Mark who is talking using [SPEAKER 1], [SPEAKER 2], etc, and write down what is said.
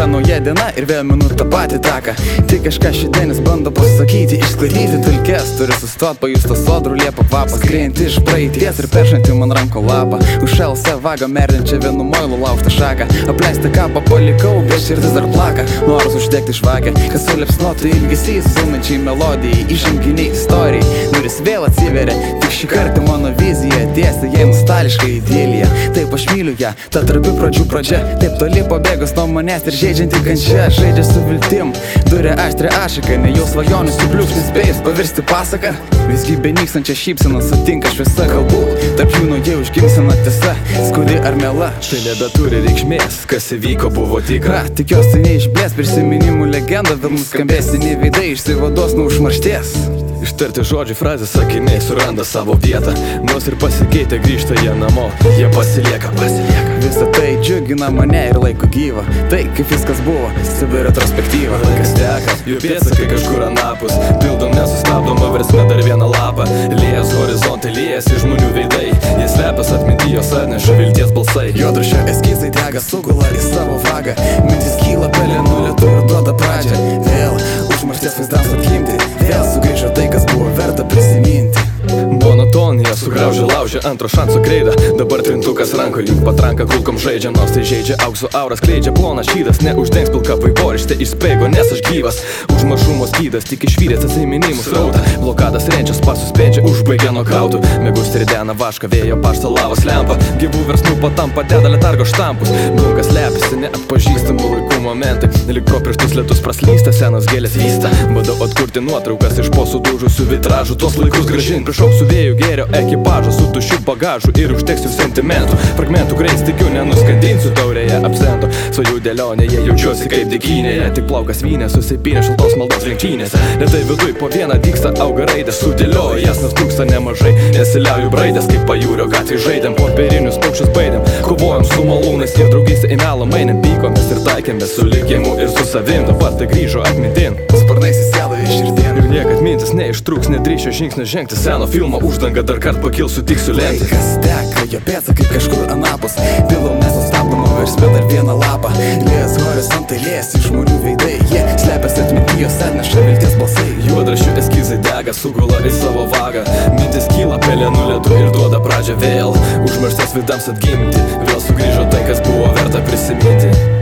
[SPEAKER 1] Staiga nauja diena ir vėl minu tą patį taką. Tik kažką šidienis bando pasakyti, išsklaidyti dulkes. Turi sustot, pajust tą sodrų liepą kvapą, skriejantį iš praeities ir peršantį man ranko lapą. Už LC vagą merdinčią vienu moilu laužtą šaką. Apleistą kapą palikau, bet širdis dar plaka. Noras uždegti žvakę, kas suliepsnotų ilgesys, sumančiai melodijai, įžanginiai istorijai. Duris vėl atsiveria, tik šį kartą mano vizija tiesa, jai nostalgiška idilija. Taip aš myliu ją, ta trapi pradžių pradžia. Taip toli pabėgus nuo manęs ir žaidžianti kančia. Žaidžia su viltim, duria aštrė ašaka. Ne jau svajonių subliūkšnis spėjus pavirsti pasaką. Visgi benykstančią šypseną sutinka šviesa galbūt. Tarp jų naujai užgimsina tiesa, skudi ar mela.
[SPEAKER 2] Tai nebeturi reikšmės, kas įvyko buvo tikra.
[SPEAKER 1] Tikiuosi neišblės prisiminimų legenda, vėl nuskambės seniai veidai išsivados nuo užmaršties.
[SPEAKER 2] Ištarti žodžiai, frazės, sakiniai suranda savo vietą. Nors ir pasikeitę grįžta jie namo, jie pasilieka.
[SPEAKER 1] Visą tai džiugina mane ir laiko gyva. Tai kaip viskas buvo, stebi retrospektyva.
[SPEAKER 2] Laikas teka, jų pėdsakai kažkur anapus. Pildom nesustabdomą versmę dar vieną lapą. Liejas horizontai, liejasi žmonių veidai. Jie slepias atmintyjos atneša vilties balsai.
[SPEAKER 1] Juodraščio eskizai dega, sugula į savo vagą. Mintis kyla pelenų lietu ir duoda pradžią. Vėl užmaršties vaizdams atgimti. Vėl sugrįžo tai, kas buvo verta prisiminti.
[SPEAKER 2] Monotonija sugraužia laužia antro šanso kreidą. Dabar trintukas ranko link patranka kulkom žaidžia. Nors tai žaidžia aukso auras, kleidžia plonas šydas. Neuždengs pilka vaivorykštė išspeigo, nes aš gyvas. Užmaršumo skydas, tik išvydęs atsiminimų srautą. Blokadas renčias pasus spėdžia, užbaigia nokautų. Mėgus ridena vašką, vėjo paštą lavos lempa. Gyvų versmų patampa, deda letargo štampus. Blunkas lepiasi, neatpažįstamų laikų momentai. Lik pro pirštus lietus praslysta, senos gėlės vysta. Bandau atkurti nuotraukas iš po sudužusių vitražų. Tuos laikus grąžint, prišauksiu vėjų gėrio ekipažą su tuščiu bagažu ir užteksiu sentimentų. Fragmentų greis tikiu, nenuskandinsiu taurėje absento. Svajų dėlionėje jaučiuosi kaip dykynėje. Tik plaukas vynė susipynė šaltos maldos lenktynėse. Lėtai viduj po vieną dyksta auga raidės. Sudėlioju jas, nes trūksta nemažai. Nesiliauju braidės kaip pajūrio gatvėj žaidėm. Popierinius paukščius baidėm. Kovojom su malūnais ir draugystė į melą mainėm. Pykomės ir taikėmės su likimu ir su savim. Dabar tai grįžo atmintin.
[SPEAKER 1] Sparnais įsėdo į širdien.
[SPEAKER 2] Ir niekad mintis neištrūks, nedrįšiu žingsnį žengti. Seno filmo uždanga dar kart pakilsiu, tik su lemti.
[SPEAKER 1] Laikas teka, jo pėdsakai kažkur anapus. Pilau nesustabdomą versmę dar vieną lapą. Liejas horizontai, liejasi žmonių veidai. Jie slepias atmintyjos, atneša vilties balsai.
[SPEAKER 2] Juodraščių eskizai dega, sugula į savo vagą. Mintis kyla pelenų lietu ir duoda pradžią vėl. Užmaršties vidams atgimti, vėl sugrįžo tai, kas buvo verta prisiminti.